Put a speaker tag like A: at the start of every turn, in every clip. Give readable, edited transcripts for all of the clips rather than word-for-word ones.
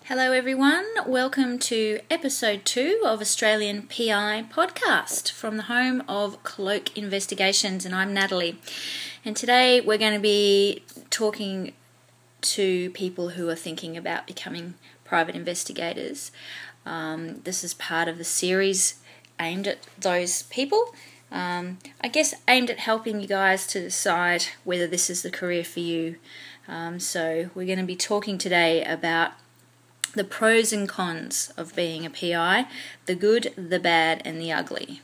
A: Hello everyone, welcome to episode 2 of Australian PI podcast from the home of Cloak Investigations, and I'm Natalie. And today we're going to be talking to people who are thinking about becoming private investigators. This is part of the series aimed at those people. I guess aimed at helping you guys to decide whether this is the career for you. So we're going to be talking today about the pros and cons of being a PI, the good, the bad, and the ugly.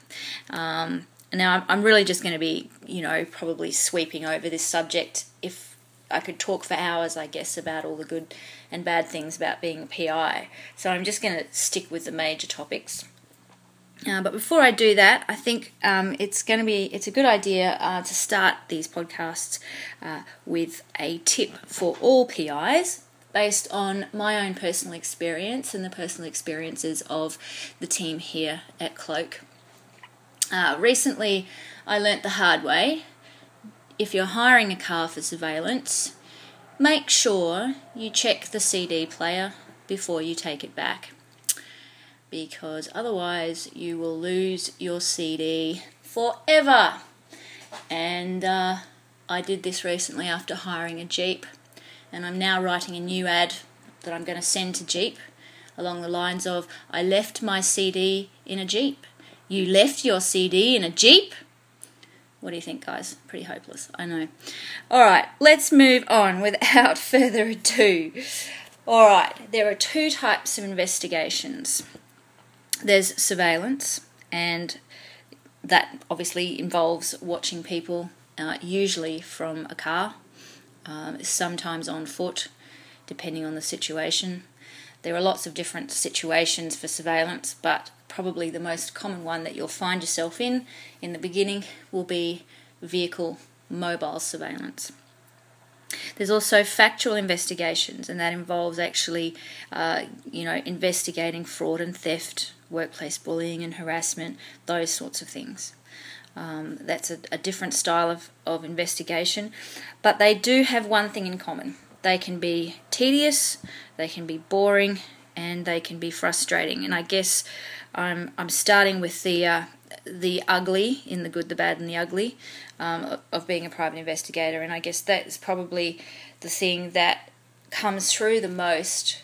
A: Now, I'm really just going to be, probably sweeping over this subject. If I could talk for hours, I guess, about all the good and bad things about being a PI. So I'm just going to stick with the major topics. But before I do that, I think it's a good idea to start these podcasts with a tip for all PIs, based on my own personal experience and the personal experiences of the team here at Cloak. Recently, I learnt the hard way. If you're hiring a car for surveillance, make sure you check the CD player before you take it back, because otherwise you will lose your CD forever. And I did this recently after hiring a Jeep. And I'm now writing a new ad that I'm going to send to Jeep along the lines of, I left my CD in a Jeep. You left your CD in a Jeep? What do you think, guys? Pretty hopeless, I know. Alright, let's move on without further ado. Alright, there are two types of investigations. There's surveillance, and that obviously involves watching people, usually from a car. Sometimes on foot, depending on the situation. There are lots of different situations for surveillance, but probably the most common one that you'll find yourself in the beginning will be vehicle mobile surveillance. There's also factual investigations, and that involves actually, investigating fraud and theft, workplace bullying and harassment, those sorts of things. That's a different style of investigation, but they do have one thing in common. They can be tedious, they can be boring, and they can be frustrating. And I guess I'm starting with the ugly, in the good, the bad, and the ugly, of being a private investigator. And I guess that's probably the thing that comes through the most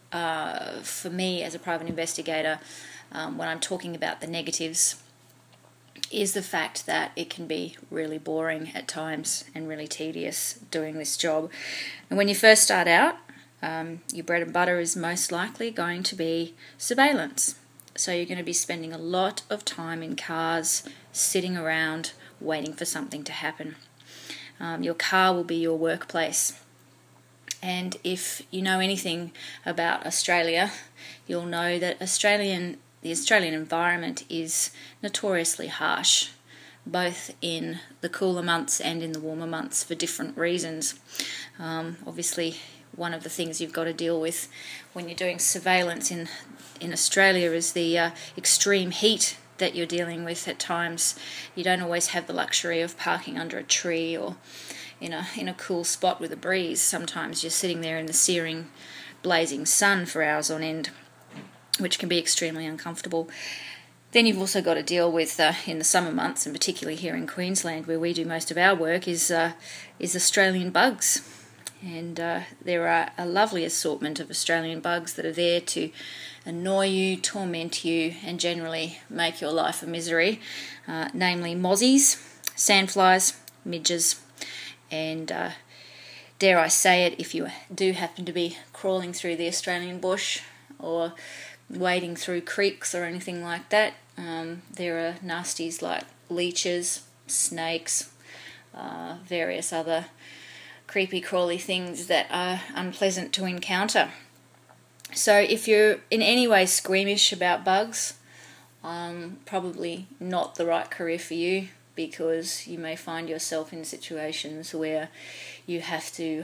A: for me as a private investigator when I'm talking about the negatives, is the fact that it can be really boring at times and really tedious doing this job. And when you first start out, your bread and butter is most likely going to be surveillance. So you're going to be spending a lot of time in cars, sitting around, waiting for something to happen. Your car will be your workplace. And if you know anything about Australia, you'll know that the Australian environment is notoriously harsh, both in the cooler months and in the warmer months for different reasons. Obviously, one of the things you've got to deal with when you're doing surveillance in Australia is the extreme heat that you're dealing with at times. You don't always have the luxury of parking under a tree or in a cool spot with a breeze. Sometimes you're sitting there in the searing, blazing sun for hours on end, which can be extremely uncomfortable. Then you've also got to deal with, in the summer months, and particularly here in Queensland where we do most of our work, is Australian bugs. And there are a lovely assortment of Australian bugs that are there to annoy you, torment you, and generally make your life a misery, namely mozzies, sandflies, midges, and dare I say it, if you do happen to be crawling through the Australian bush or wading through creeks or anything like that, there are nasties like leeches, snakes, various other creepy crawly things that are unpleasant to encounter. So if you're in any way squeamish about bugs, probably not the right career for you, because you may find yourself in situations where you have to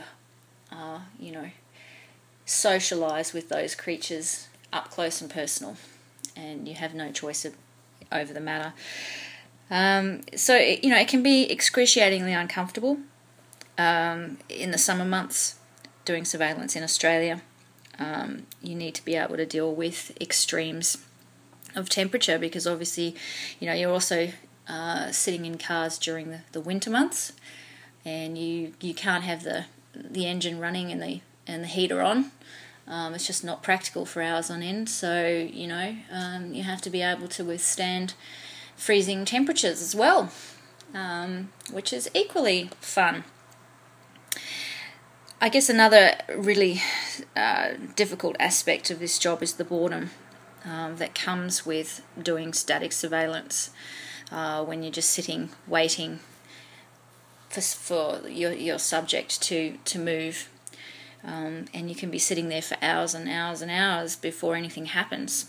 A: socialise with those creatures up close and personal, and you have no choice over the matter. So it can be excruciatingly uncomfortable in the summer months doing surveillance in Australia. you need to be able to deal with extremes of temperature, because obviously, you're also sitting in cars during the winter months, and you can't have the engine running and the heater on. It's just not practical for hours on end. So you have to be able to withstand freezing temperatures as well, which is equally fun. I guess another really difficult aspect of this job is the boredom that comes with doing static surveillance, when you're just sitting waiting for your subject to move, and you can be sitting there for hours and hours and hours before anything happens.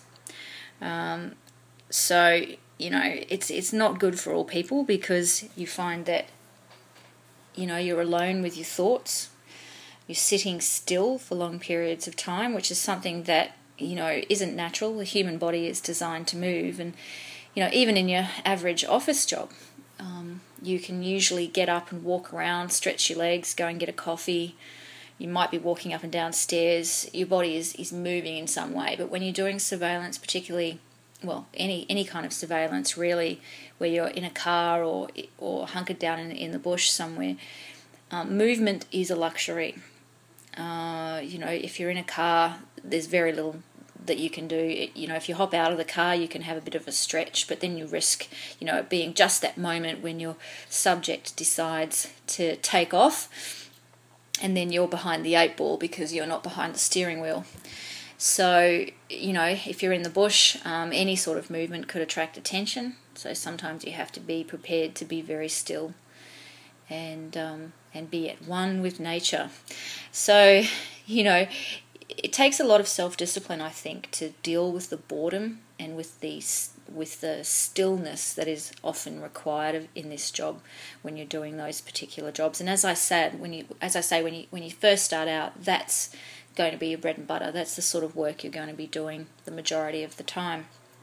A: So it's not good for all people, because you find that you're alone with your thoughts. You're sitting still for long periods of time, which is something that isn't natural. The human body is designed to move, and even in your average office job, you can usually get up and walk around, stretch your legs, go and get a coffee. You might be walking up and down stairs. Your body is moving in some way. But when you're doing surveillance, particularly, any kind of surveillance really, where you're in a car or hunkered down in the bush somewhere, movement is a luxury. If you're in a car, there's very little that you can do. If you hop out of the car, you can have a bit of a stretch, but then you risk, it being just that moment when your subject decides to take off, and then you're behind the 8 ball because you're not behind the steering wheel. So, if you're in the bush, any sort of movement could attract attention. So sometimes you have to be prepared to be very still and be at one with nature. So, it takes a lot of self-discipline, I think, to deal with the boredom and with the stillness that is often required in this job when you're doing those particular jobs. And as I say, when you first start out, that's going to be your bread and butter. That's the sort of work you're going to be doing the majority of the time.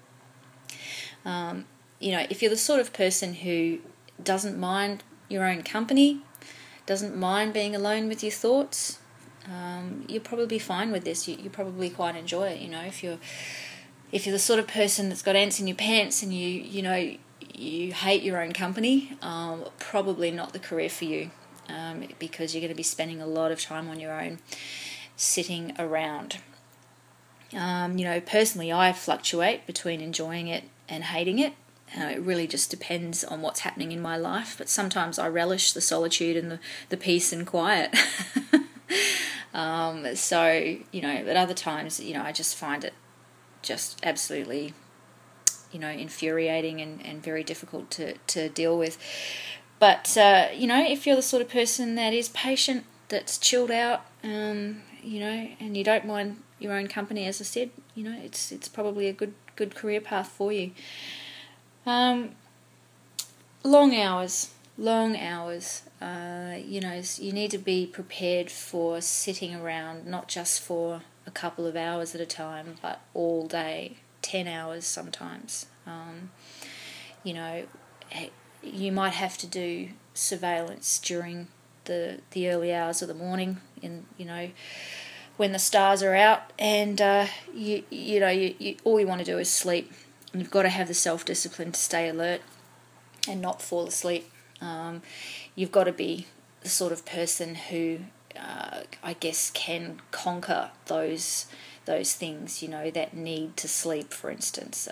A: If you're the sort of person who doesn't mind your own company, doesn't mind being alone with your thoughts, you'll probably be fine with this. You probably quite enjoy it. If you're the sort of person that's got ants in your pants and you hate your own company, probably not the career for you, because you're going to be spending a lot of time on your own, sitting around. Personally, I fluctuate between enjoying it and hating it. It really just depends on what's happening in my life, but sometimes I relish the solitude and the peace and quiet. But other times, I just find it just absolutely, infuriating and very difficult to deal with. But, if you're the sort of person that is patient, that's chilled out, and you don't mind your own company, as I said, it's probably a good career path for you. Long hours. You need to be prepared for sitting around, not just for a couple of hours at a time, but all day, 10 hours sometimes. You might have to do surveillance during the early hours of the morning, when the stars are out, and you all you want to do is sleep. And you've got to have the self-discipline to stay alert and not fall asleep. You've got to be the sort of person who, I guess, can conquer those things, that need to sleep, for instance.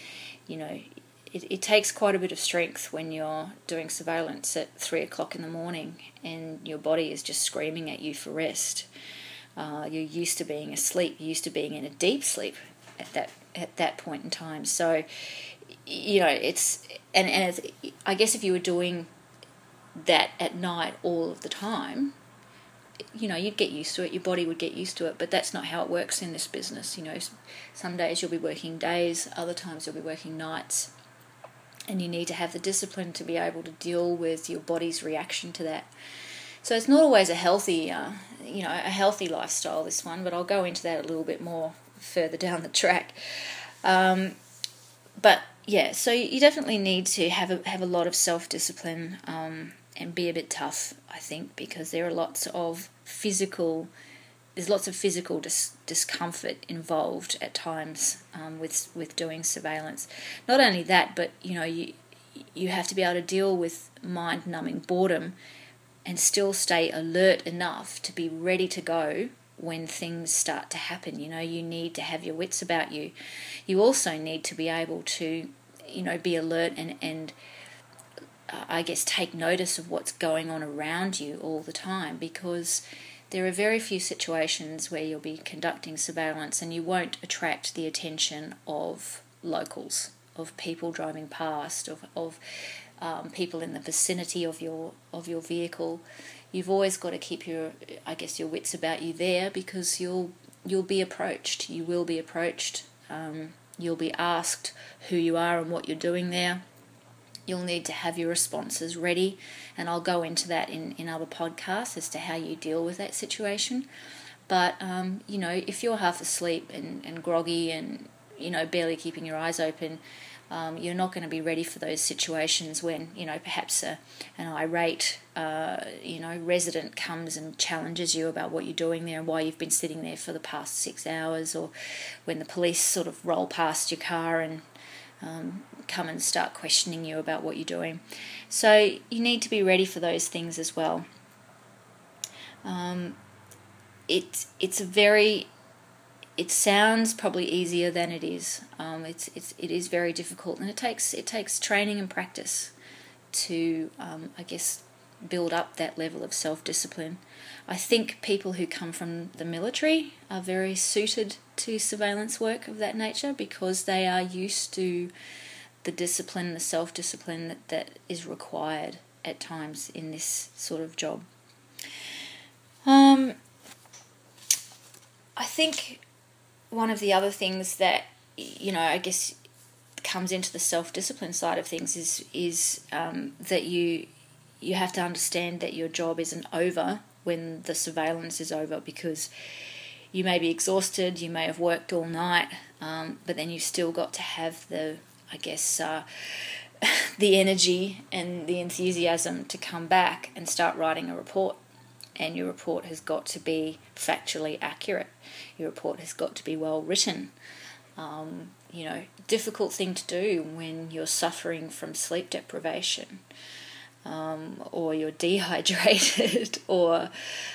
A: It takes quite a bit of strength when you're doing surveillance at 3 o'clock in the morning and your body is just screaming at you for rest. You're used to being asleep, you're used to being in a deep sleep at that point in time. So, it's I guess if you were doing that at night all of the time, you'd get used to it, your body would get used to it, but that's not how it works in this business. Some days you'll be working days, other times you'll be working nights, and you need to have the discipline to be able to deal with your body's reaction to that. So it's not always a healthy lifestyle, this one, but I'll go into that a little bit more further down the track. But yeah, so you definitely need to have a lot of self-discipline and be a bit tough, I think, because there are lots of physical there's lots of physical discomfort involved at times with doing surveillance. Not only that, but you have to be able to deal with mind-numbing boredom and still stay alert enough to be ready to go when things start to happen. You need to have your wits about you. You also need to be able to, be alert and I guess take notice of what's going on around you all the time, because there are very few situations where you'll be conducting surveillance and you won't attract the attention of locals, of people driving past, of people in the vicinity of your vehicle. You've always got to keep your wits about you there, because you'll be approached. You will be approached. You'll be asked who you are and what you're doing there. You'll need to have your responses ready, and I'll go into that in other podcasts as to how you deal with that situation. But, if you're half asleep and groggy and, barely keeping your eyes open, you're not going to be ready for those situations when, perhaps an irate, resident comes and challenges you about what you're doing there and why you've been sitting there for the past 6 hours, or when the police sort of roll past your car and come and start questioning you about what you're doing. So you need to be ready for those things as well. It sounds probably easier than it is. It is very difficult, and it takes training and practice to build up that level of self-discipline. I think people who come from the military are very suited to surveillance work of that nature, because they are used to the discipline, the self-discipline that is required at times in this sort of job. I think one of the other things that, comes into the self-discipline side of things is that you have to understand that your job isn't over when the surveillance is over, because you may be exhausted, you may have worked all night, but then you've still got to have the energy and the enthusiasm to come back and start writing a report. And your report has got to be factually accurate. Your report has got to be well written. Difficult thing to do when you're suffering from sleep deprivation, or you're dehydrated, or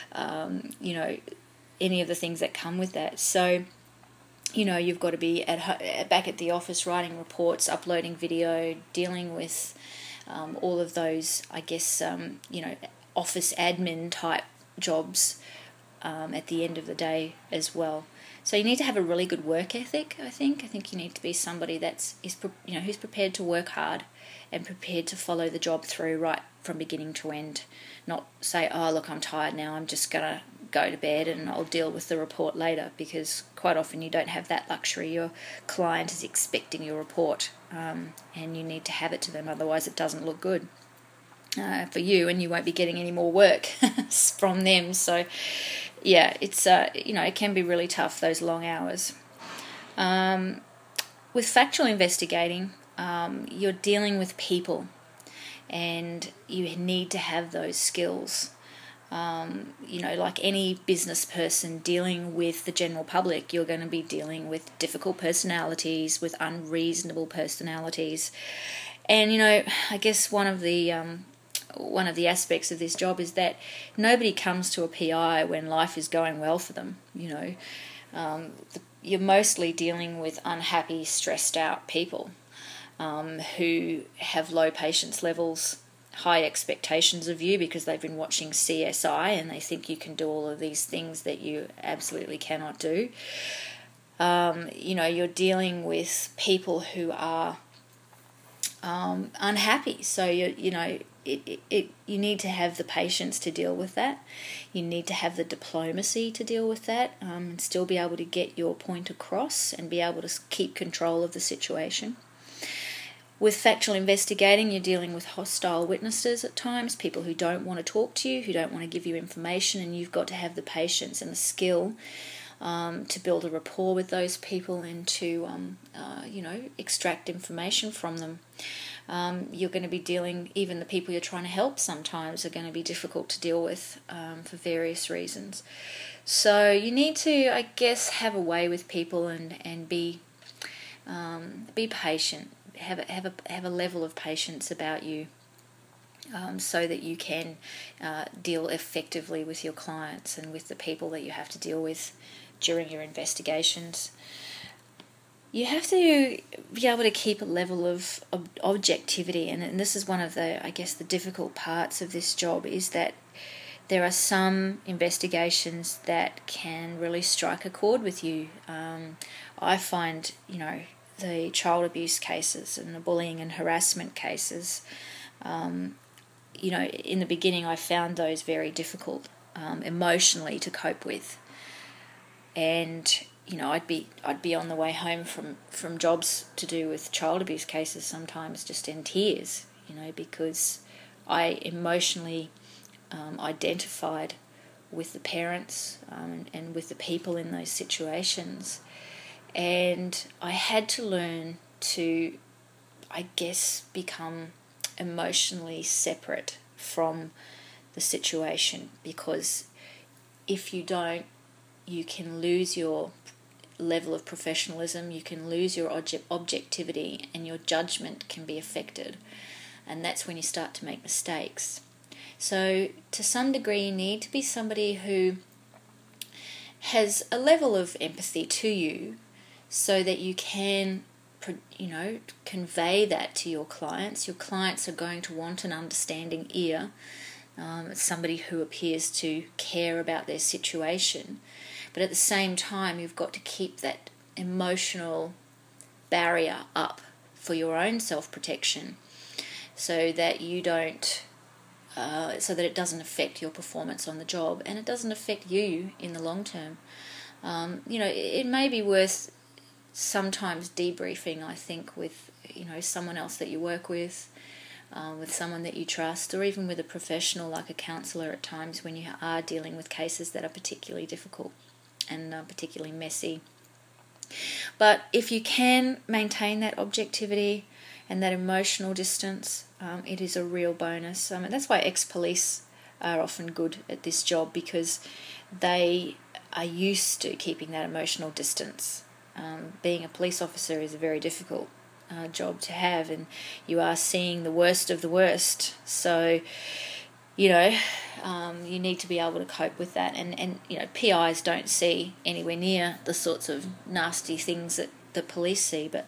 A: any of the things that come with that. So, you've got to be back at the office writing reports, uploading video, dealing with all of those, office admin type jobs at the end of the day as well. So you need to have a really good work ethic, I think. I think you need to be somebody who's prepared to work hard and prepared to follow the job through right from beginning to end. Not say, oh, look, I'm tired now, I'm just going to go to bed and I'll deal with the report later, because quite often you don't have that luxury. Your client is expecting your report, and you need to have it to them, otherwise it doesn't look good for you, and you won't be getting any more work from them. So yeah, it's it can be really tough, those long hours. With factual investigating, you're dealing with people, and you need to have those skills. Like any business person dealing with the general public, you're going to be dealing with difficult personalities, with unreasonable personalities. And, I guess one of the aspects of this job is that nobody comes to a PI when life is going well for them. You're mostly dealing with unhappy, stressed out people who have low patience levels, high expectations of you because they've been watching CSI and they think you can do all of these things that you absolutely cannot do. You're dealing with people who are unhappy. So you need to have the patience to deal with that. You need to have the diplomacy to deal with that, and still be able to get your point across and be able to keep control of the situation. With factual investigating, you're dealing with hostile witnesses at times, people who don't want to talk to you, who don't want to give you information, and you've got to have the patience and the skill to build a rapport with those people and to, extract information from them. You're going to be dealing, even the people you're trying to help sometimes are going to be difficult to deal with for various reasons. So you need to, I guess, have a way with people and be patient. Have a level of patience about you, so that you can deal effectively with your clients and with the people that you have to deal with during your investigations. You have to be able to keep a level of objectivity, and this is one of the, I guess, the difficult parts of this job, is that there are some investigations that can really strike a chord with you. I find, the child abuse cases and the bullying and harassment cases, in the beginning I found those very difficult emotionally to cope with. And I'd be on the way home from jobs to do with child abuse cases sometimes just in tears, because I emotionally identified with the parents and with the people in those situations. And I had to learn to, I guess, become emotionally separate from the situation, because if you don't, you can lose your level of professionalism, you can lose your objectivity, and your judgment can be affected. And that's when you start to make mistakes. So to some degree, you need to be somebody who has a level of empathy to you, so that you can, convey that to your clients. Your clients are going to want an understanding ear, somebody who appears to care about their situation. But at the same time, you've got to keep that emotional barrier up for your own self-protection, so that you don't, so that it doesn't affect your performance on the job, and it doesn't affect you in the long term. It may be worth sometimes debriefing, I think, with someone else that you work with someone that you trust, or even with a professional like a counsellor at times when you are dealing with cases that are particularly difficult and particularly messy. But if you can maintain that objectivity and that emotional distance, it is a real bonus. And that's why ex-police are often good at this job, because they are used to keeping that emotional distance. Being a police officer is a very difficult job to have, and you are seeing the worst of the worst. So, you need to be able to cope with that. And PIs don't see anywhere near the sorts of nasty things that the police see, but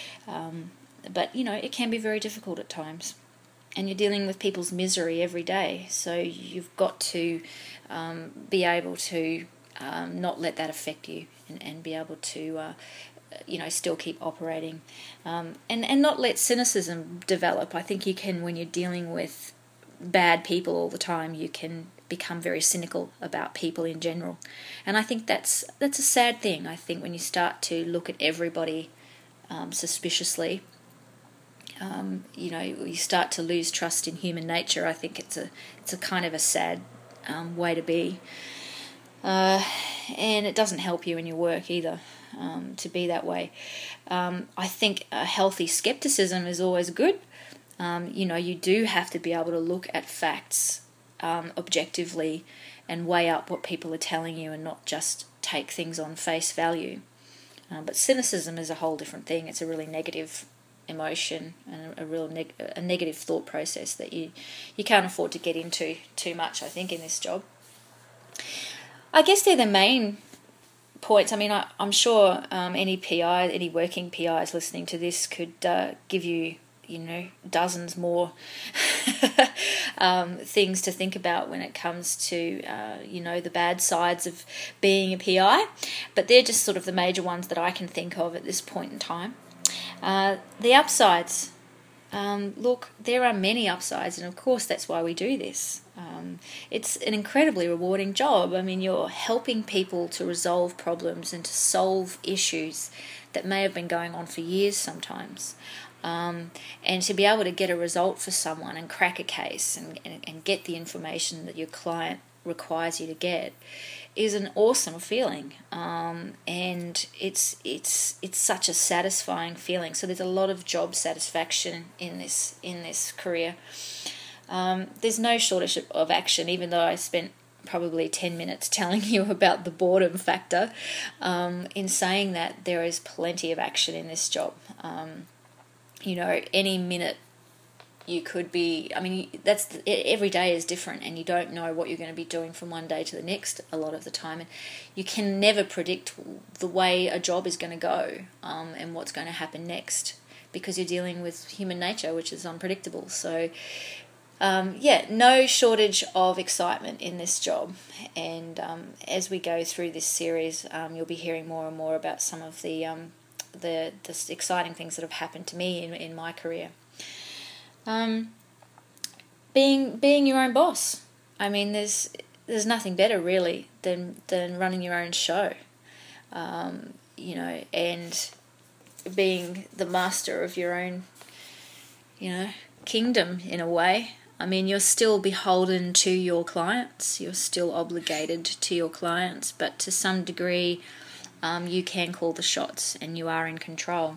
A: it can be very difficult at times. And you're dealing with people's misery every day, so you've got to be able to not let that affect you, and be able to still keep operating, and not let cynicism develop. I think you can, when you're dealing with bad people all the time, you can become very cynical about people in general, and I think that's a sad thing. I think when you start to look at everybody suspiciously, you start to lose trust in human nature. I think it's a kind of a sad way to be, and it doesn't help you in your work either, to be that way. I think a healthy skepticism is always good. You do have to be able to look at facts objectively and weigh up what people are telling you, and not just take things on face value. But cynicism is a whole different thing. It's a really negative emotion and a negative thought process that you can't afford to get into too much, I think, in this job. I guess they're the main points. I mean, I'm sure any PI, any working PIs listening to this could give you, dozens more things to think about when it comes to, the bad sides of being a PI. But they're just sort of the major ones that I can think of at this point in time. The upsides. Look, there are many upsides, and of course that's why we do this. It's an incredibly rewarding job. I mean, you're helping people to resolve problems and to solve issues that may have been going on for years sometimes. And to be able to get a result for someone and crack a case and get the information that your client requires you to get is an awesome feeling, and it's such a satisfying feeling. So there's a lot of job satisfaction in this career. There's no shortage of action, even though I spent probably 10 minutes telling you about the boredom factor. In saying that, there is plenty of action in this job. Any minute you could be, every day is different, and you don't know what you're going to be doing from one day to the next a lot of the time, and you can never predict the way a job is going to go, and what's going to happen next, because you're dealing with human nature, which is unpredictable. So no shortage of excitement in this job, and as we go through this series, you'll be hearing more and more about some of the exciting things that have happened to me in my career. Being your own boss. There's nothing better really than running your own show, and being the master of your own, kingdom in a way. You're still beholden to your clients. You're still obligated to your clients, but to some degree, you can call the shots and you are in control.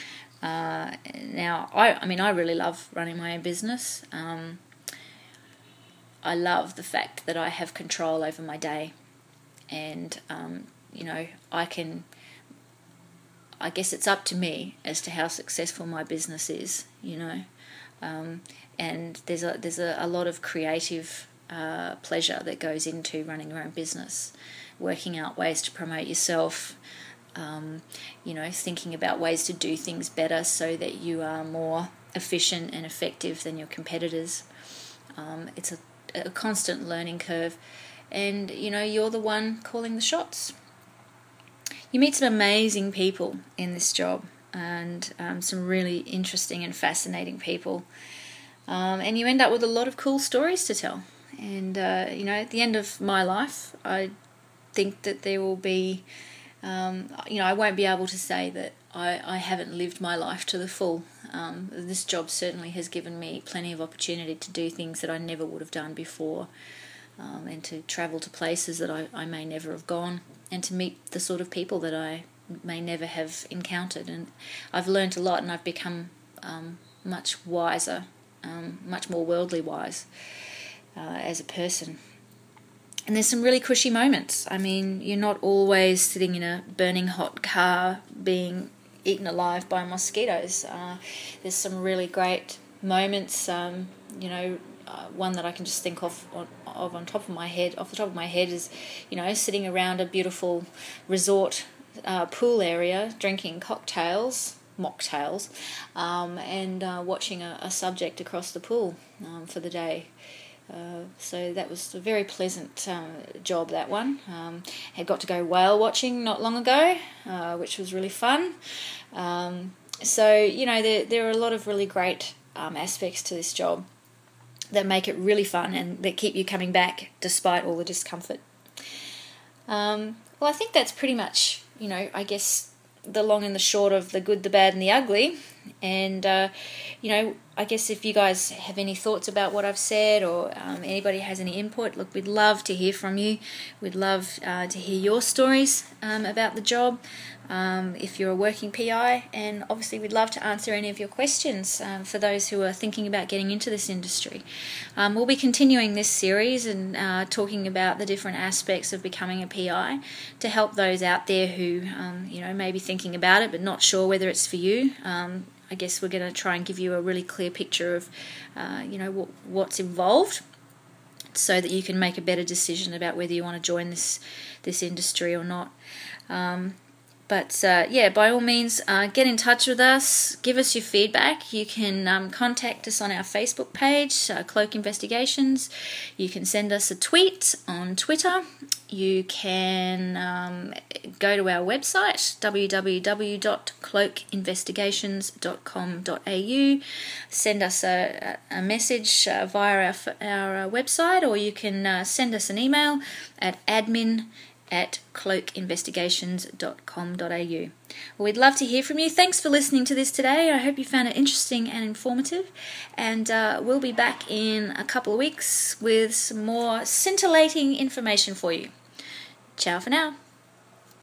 A: Now, I really love running my own business. I love the fact that I have control over my day, and I guess it's up to me as to how successful my business is. And there's a lot of creative pleasure that goes into running your own business, working out ways to promote yourself. Thinking about ways to do things better so that you are more efficient and effective than your competitors. It's a constant learning curve, and you're the one calling the shots. You meet some amazing people in this job, and some really interesting and fascinating people, and you end up with a lot of cool stories to tell. And at the end of my life, I think that there will be I won't be able to say that I haven't lived my life to the full. This job certainly has given me plenty of opportunity to do things that I never would have done before, and to travel to places that I may never have gone, and to meet the sort of people that I may never have encountered. And I've learnt a lot, and I've become much wiser, much more worldly wise as a person. And there's some really cushy moments. You're not always sitting in a burning hot car being eaten alive by mosquitoes. There's some really great moments. One that I can just think of off the top of my head is, sitting around a beautiful resort pool area, drinking mocktails, and watching a subject across the pool for the day. So that was a very pleasant job, that one. Had got to go whale watching not long ago, which was really fun. So there are a lot of really great aspects to this job that make it really fun and that keep you coming back despite all the discomfort. Well, I think that's pretty much, I guess, the long and the short of the good, the bad, and the ugly. And I guess if you guys have any thoughts about what I've said, or anybody has any input, look, we'd love to hear from you. We'd love to hear your stories about the job, if you're a working PI, and obviously we'd love to answer any of your questions for those who are thinking about getting into this industry. We'll be continuing this series and talking about the different aspects of becoming a PI to help those out there who may be thinking about it but not sure whether it's for you. I guess we're going to try and give you a really clear picture of what's involved, so that you can make a better decision about whether you want to join this industry or not. But by all means, get in touch with us. Give us your feedback. You can contact us on our Facebook page, Cloak Investigations. You can send us a tweet on Twitter. You can go to our website, www.cloakinvestigations.com.au. Send us a message via our website, or you can send us an email at admin@cloakinvestigations.com.au. Well, we'd love to hear from you. Thanks for listening to this today. I hope you found it interesting and informative, and we'll be back in a couple of weeks with some more scintillating information for you. Ciao for now.